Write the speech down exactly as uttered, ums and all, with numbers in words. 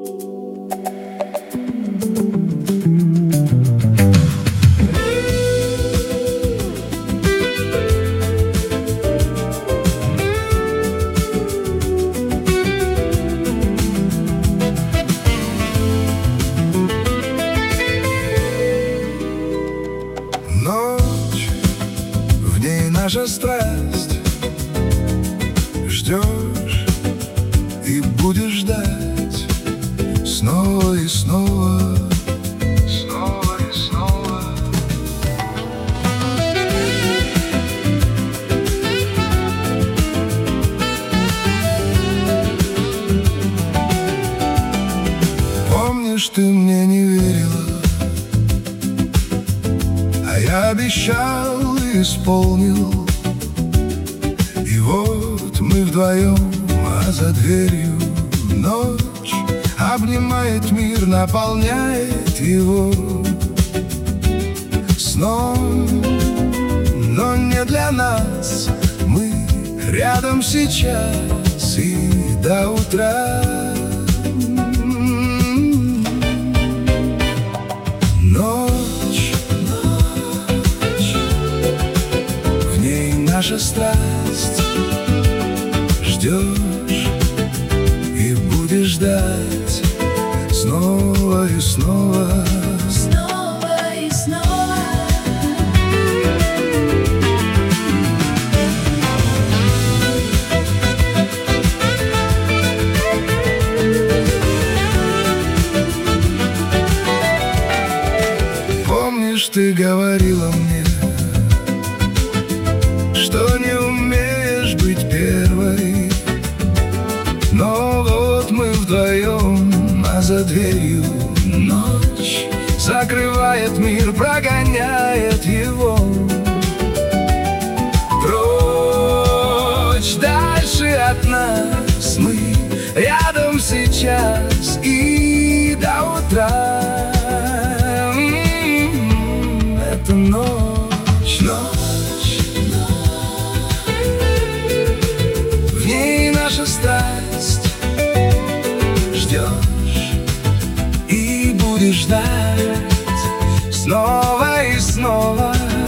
Ночь, в ней наша страсть. Ждешь и будешь ждать снова и снова, снова и снова. Помнишь, ты мне не верила, а я обещал и исполнил. И вот мы вдвоем, а за дверью ночь обнимает мир, наполняет его сном. Но не для нас, мы рядом сейчас и до утра. Ночь, ночь, в ней наша страсть. Ждешь и будешь ждать снова и снова, снова и снова. Помнишь, ты говорила мне, что не умеешь быть первой. Но вот мы вдвоем, а за дверью ночь закрывает мир, прогоняет его прочь, дальше от нас. Мы рядом сейчас и до утра. М-м-м, это ночь, ночь, в ней наша страсть. Ждешь и будешь ждать снова и снова.